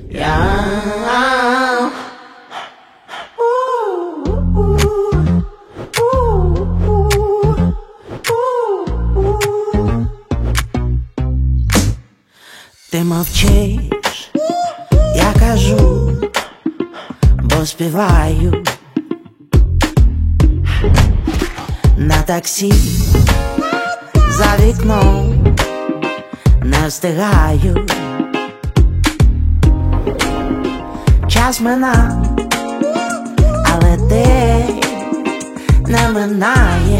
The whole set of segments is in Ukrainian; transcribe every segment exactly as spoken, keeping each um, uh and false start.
Я Ти мовчиш, я кажу, бо співаю на таксі, за вікном не встигаю. Час минав, але ти не минаєш.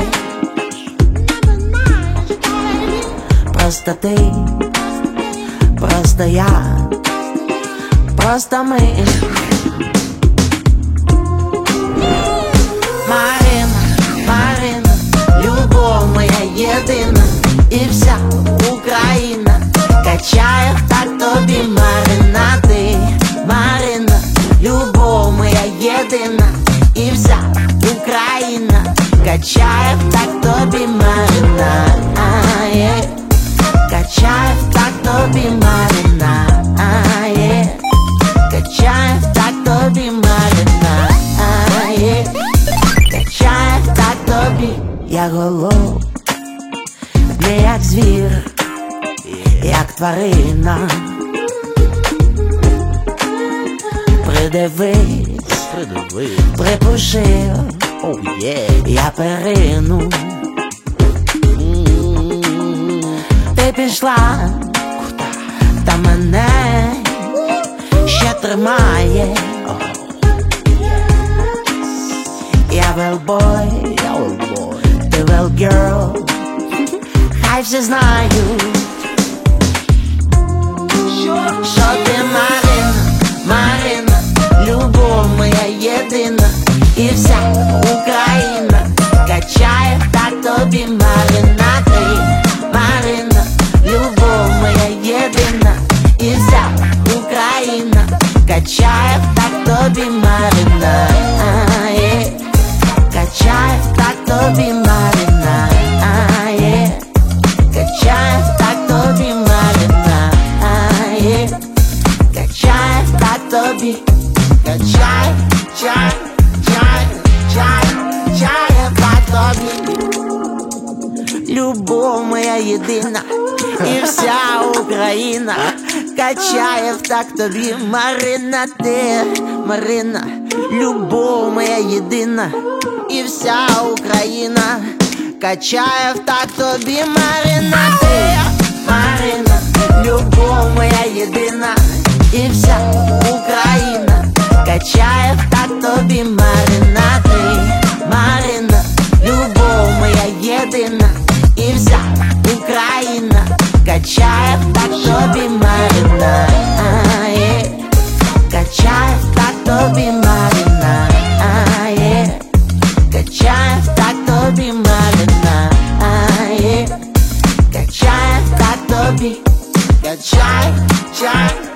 Просто ти, просто я, просто ми. Марина, Марина, любов моя єдина, і вся Україна качає так тобі, Марина, ти. Марина, любов моя єдина, і вся Україна качає так тобі, Марина. Качає так тобі, Марина. Качає так тобі, Марина. Качає так тобі. Я голов, не як звір, як тварина. Придивись, придивись, припушив, oh, yeah. Я перину. mm. Ти пішла, та мене ще тримає. oh. Я велбой, я велбой, ти велгерл. Хай всі знають, що ти Марина, Марина, любов моя єдина, і вся Україна качає так тобі, Марина, ти. Марина, любов моя єдина, і вся Україна качає так тобі, Марина. Качає так тобі, Марина. Качає так тобі, Марина. Качає так тобі. Качає, чай, чай, чай, чай, так тобі. Любов моя єдина, і вся Україна качає так тобі, Марина, ти. Марина, любов моя єдина, і вся Україна качає так тобі, Марина, ти. Марина, любов моя єдина, і вся Україна качає так тобі, Марина, ти. Марина, любов моя єдина, і вся Україна качає так тобі, Марина. Качає так тобі, Марина. Качає так тобі, Марина. Качає так тобі. Качає, чай.